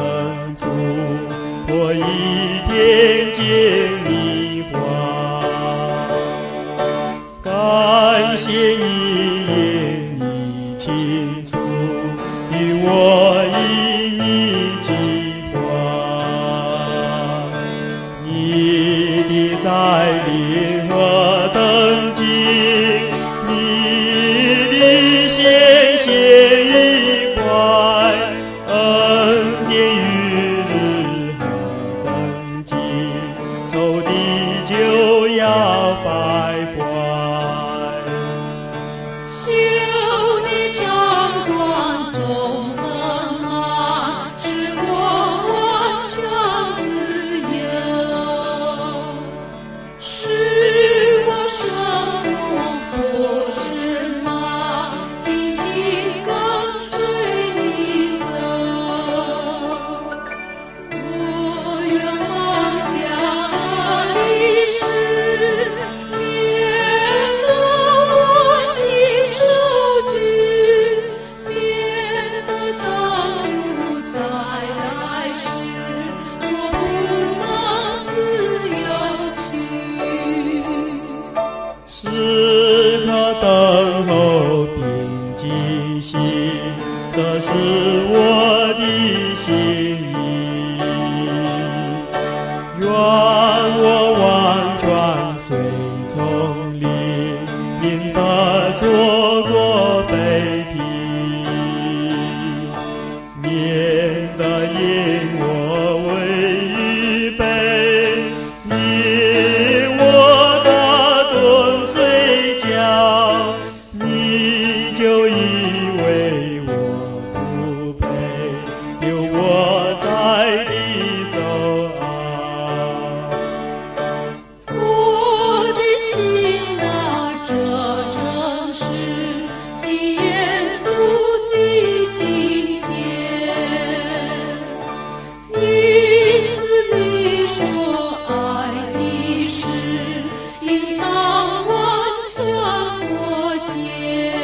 主，我一天见你话，感谢一言你清楚，与我一起话，你的在临和登记，你的显现一块，恩典与日和登记，仇敌就要败坏。 求你掌管纵横啊，使我完全自由，使我生活不是马，紧紧跟随你走。我愿放下历史，免得我心受拘，免得当主再来时，我不能自由去。 时刻等候并记心，这是我的心意。愿我完全随从你，免得错过悲啼，免得因我未预备，因我的遵睡觉，你就以为我不配留我在你手我的心啊，这正是极严肃的境界。因此你说爱的事，应当完全脱节，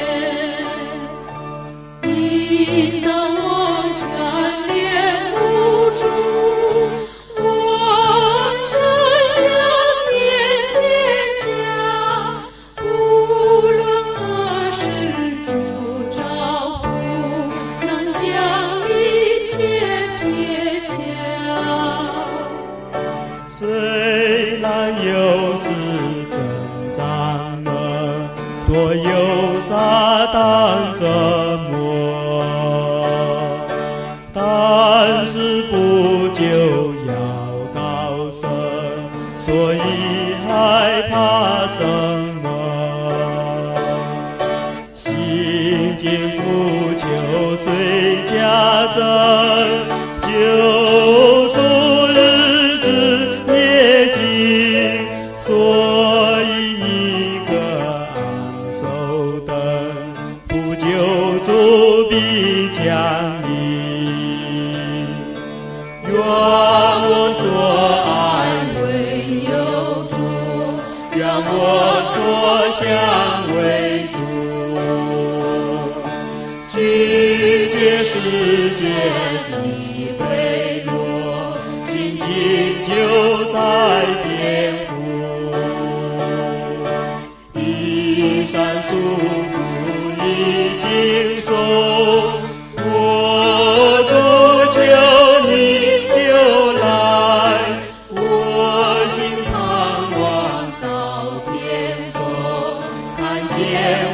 应当完全恋慕主，完全向天天家，无论何时主照顾，能将一切撇下。 虽然有时挣扎了，多有撒旦折磨，但是不久要高升，所以害怕什么？心境不求虽加增，救赎日子越近，所以一个昂首等，不久主必降临。愿我所爱唯有主， 愿我所想为主，拒绝世界的贿赂，心境就在颠覆。地上属苦已经受，我主求你就来，我心盼望到天中，看见